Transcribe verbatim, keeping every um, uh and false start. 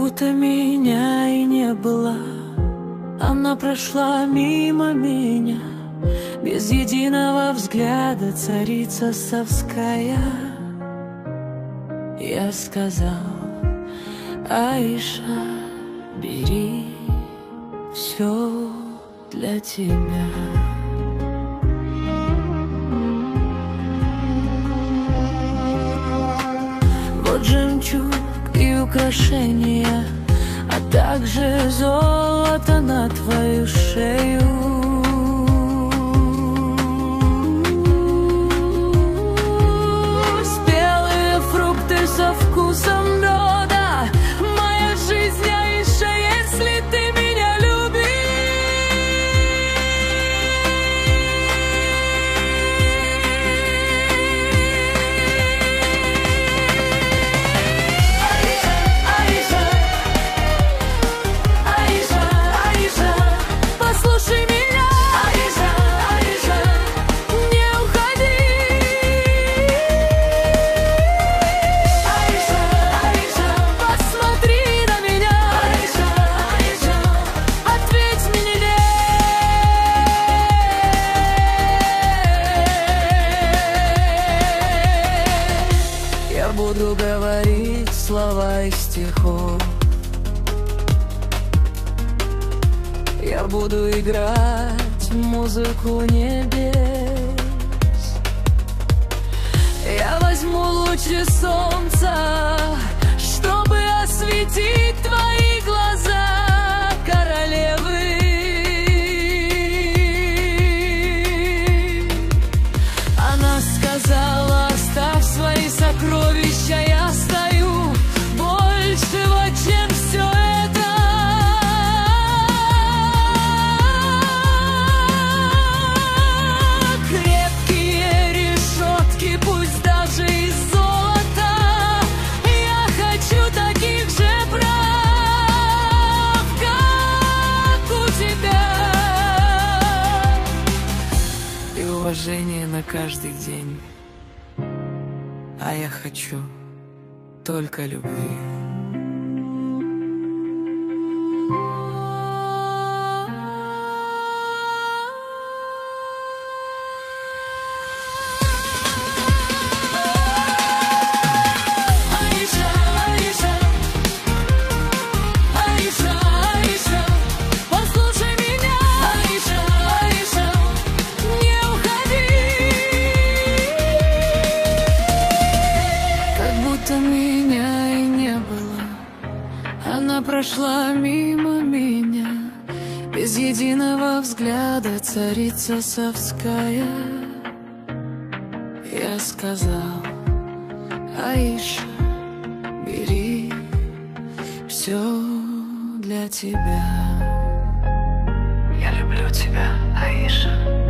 будто меня и не было. Она прошла мимо меня, без единого взгляда, царица совская. Я сказал: Аиша, бери, все для тебя. Вот жемчуг и украшения, а также золото на твою шею. Спелые фрукты со вкусом меда, моя жизнь, Аиша, если ты меня любишь. Аиша, Аиша, Аиша, послушай меня. Аиша, Аиша, не уходи. Аиша, Аиша, посмотри на меня. Аиша, Аиша, ответь мне нет. Я буду говорить слова из стихов, я буду играть музыку небес. Я возьму лучи солнца, чтобы осветить твои глаза, королевы. Она сказала: оставь свои сокровища, я стою большего, чем все это. Крепкие решетки, пусть даже из золота, я хочу таких же прав, как у тебя, и уважение на каждый день. А я хочу только любви. Аиша, Аиша, Аиша, Аиша, послушай меня. Аиша, Аиша, не уходи. Как будто меня и не было, она прошла мимо меня, без единого взгляда, царица совская. Я сказал: Аиша, бери, все для тебя. Я люблю тебя, Аиша.